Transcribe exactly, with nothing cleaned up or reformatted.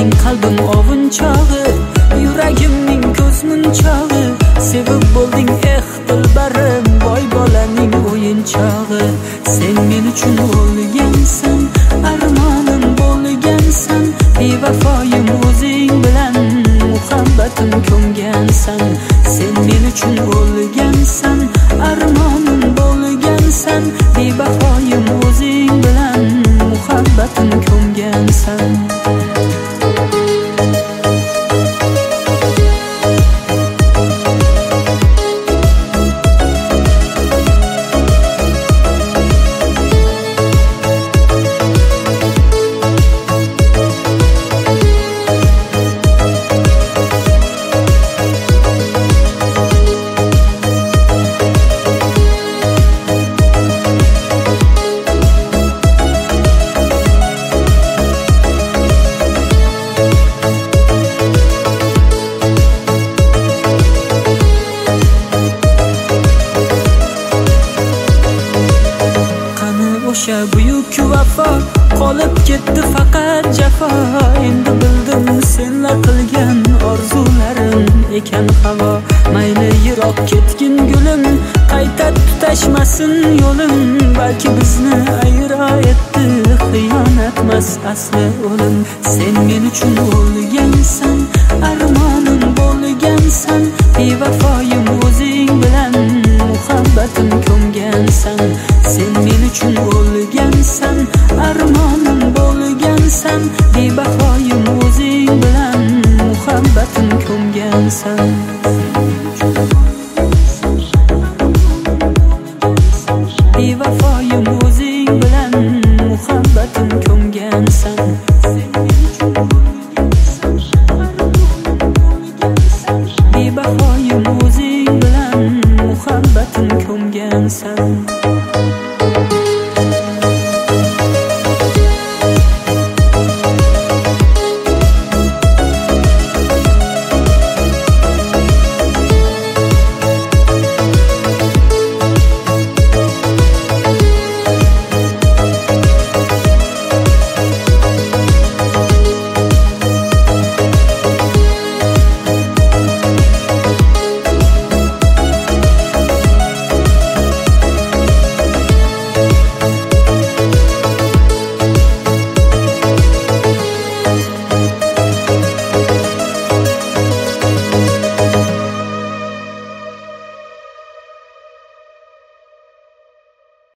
mening qalbim ovunchog'i, yuragimning ko'z munchog'i. Sevib bo'lding eh dilbarim, boy bolaning o'yinchog'i. Sen men uchun o'lgansan, armonim bo'lgansan, bevafoyim o'zing bilan muhabbatim ko'mgansan. Sen men uchun o'lgansan, armonim bo'lgansan, bevafoyim o'zing bilan muhabbatim ko'mgansan. O'sha buyuk vafo qolib ketdi faqat jafo. Endi bildim senlar qilgan orzularim ekan havo. Mayli yiroq ketgin gulim, qayta tutashmasin yo'lim. Balki bizni ayro etdi xiyonatmas asli o'lim. Sen men uchun o'lgansan, armonim bo'lgansan, bevafoyim o'zing bilan muhabbatim ko'mgansan. Sen men uchun o'lgansan, armonim bo'lgansan, bebahoyim o'zing bilan muhabbatim ko'mgansan. Bevafoyim o'zing bilan muhabbatim ko'mgansan.